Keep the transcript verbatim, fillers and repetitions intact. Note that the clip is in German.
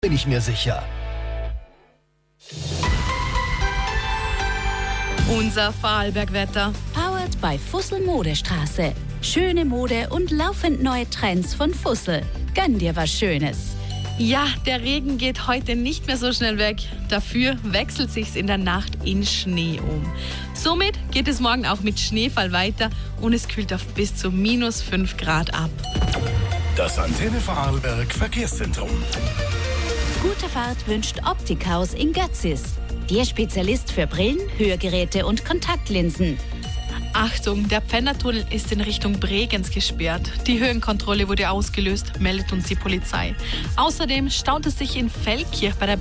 bin ich mir sicher. Unser Vorarlberg-Wetter. Powered by Fussel Modestraße. Schöne Mode und laufend neue Trends von Fussel. Gönn dir was Schönes. Ja, der Regen geht heute nicht mehr so schnell weg. Dafür wechselt sich's in der Nacht in Schnee um. Somit geht es morgen auch mit Schneefall weiter und es kühlt auf bis zu minus fünf Grad ab. Das Antenne Vorarlberg Verkehrszentrum. Gute Fahrt wünscht Optikhaus in Götzis. Der Spezialist für Brillen, Hörgeräte und Kontaktlinsen. Achtung, der Pfändertunnel ist in Richtung Bregenz gesperrt. Die Höhenkontrolle wurde ausgelöst, meldet uns die Polizei. Außerdem staut es sich in Feldkirch bei der